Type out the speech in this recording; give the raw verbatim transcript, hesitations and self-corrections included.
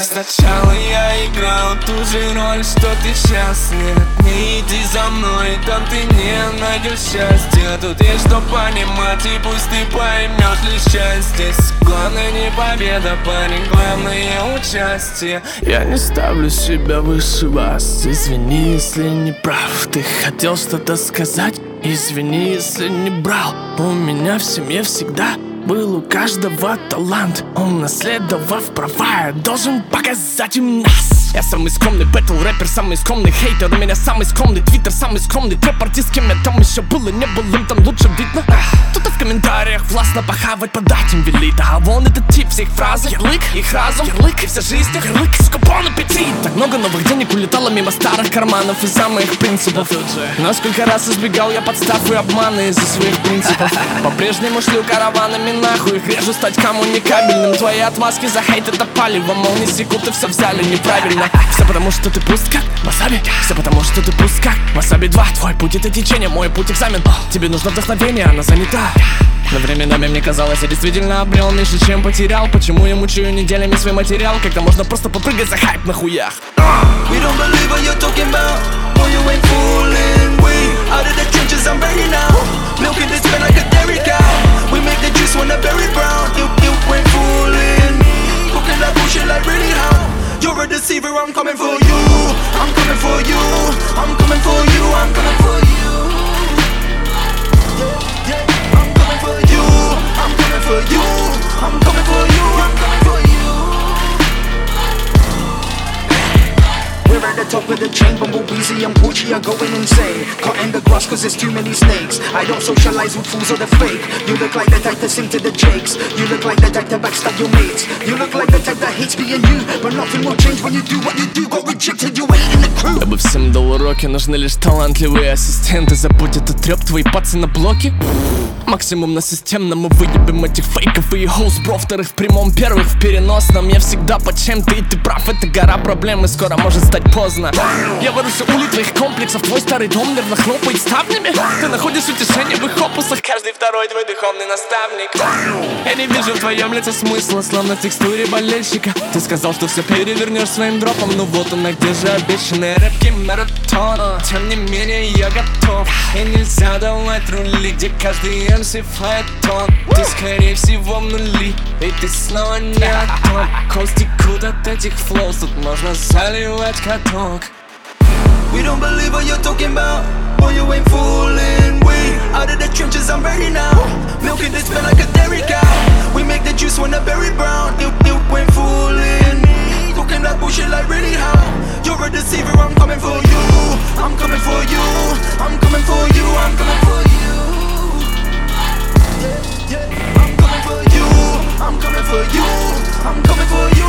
Сначала я играл ту же роль, что ты сейчас. Нет, не иди за мной, там ты не найдешь счастья. Тут есть что понимать, и пусть ты поймешь лишь часть. Здесь главное не победа, парень, главное участие. Я не ставлю себя выше вас. Извини, если не прав. Ты хотел что-то сказать? Извини, если не брал. У меня в семье всегда был у каждого талант. Унаследовав права, я должен показать им нас. Я самый скромный бэтл рэпер, самый скромный хейтер. У меня самый скромный твиттер, самый скромный трэп-артист. С кем я там еще было, не был, им там лучше видно. Кто-то в комментариях властно похавать, подать им велит. А вон этот тип, все их фразы, ярлык, их разум, ярлык, и вся жизнь, ярлык, с купон аппетит. Так много новых денег улетало мимо старых карманов из-за моих принципов. Но сколько раз избегал я подстав и обмана из-за своих принципов. По-прежнему шлю караванами нахуй, их режу стать коммуникабельным. Твои отмазки за хейт это палево, мол, не секут и все взяли неправильно. Все потому что ты пуст как васаби, все потому что ты пуст как васаби два. Твой путь это течение, мой путь экзамен. Тебе нужно вдохновение, она занята. Но временами мне казалось, я действительно обрел меньше, чем потерял. Почему я мучаю неделями свой материал, когда можно просто попрыгать за хайп на хуях? We don't believe what you're talking about. Boy, you ain't fooling. We out of the trenches, I'm ready now. Milking this man like a dairy cow. We make the juice when the berry brown. You, you ain't fooling. Cooking that bullshit like really how? You're a deceiver, I'm coming for you. I'm coming for you. I'm coming for you. I'm coming for you. Yeah, yeah. I'm coming for you. I'm coming for you. I'm coming for you. I'm coming for you. We're at the top of the chain, bumblebees, I'm Gucci, I'm going insane. Cutting the grass cause there's too many snakes. I don't socialize with fools or the fake. You look like the type to sing to the jakes. You look like the type to backstab your mates. You look like the type that hates being you. But nothing will change when you do what you do. Got rejected, you ain't in the crew. Я бы всем дал уроки, нужны лишь талантливые ассистенты. Забудь этот трёп, твои пацы на блоке. Максимум на системном, мы выебем этих фейков и хоус, бро. Вторых в прямом, первых в переносном. Я всегда под чем-то, и ты прав, это гора проблем, и скоро может стать поздно. Я ворюсь у улиц твоих комплексов, твой старый дом нервно хлопает ставнями. Ты находишь утешение в их опусах, каждый второй твой духовный наставник. Я не вижу в твоем лице смысла, словно в текстуре болельщика. Ты сказал, что все перевернешь своим дропом, ну вот он, а где же обещанный рэпкий маратон? Тем не менее я готов, и нельзя давать рули, где каждый эм си фаэтон. Ты скорее всего в нули, и ты снова не отток. Кост текут от этих флоус, тут можно заливать каток. We don't believe what you're talking about. Boy, you ain't fooling. We out of the trenches, I'm ready now. Milking this man like a dairy cow. We make the juice when the berry brown. You, you ain't fooling. Cooking that bullshit like really how? You're a deceiver, I'm coming for you. I'm coming for you. I'm coming for you. I'm coming for you. Yeah, yeah. I'm coming for you. I'm coming for you. I'm coming for you.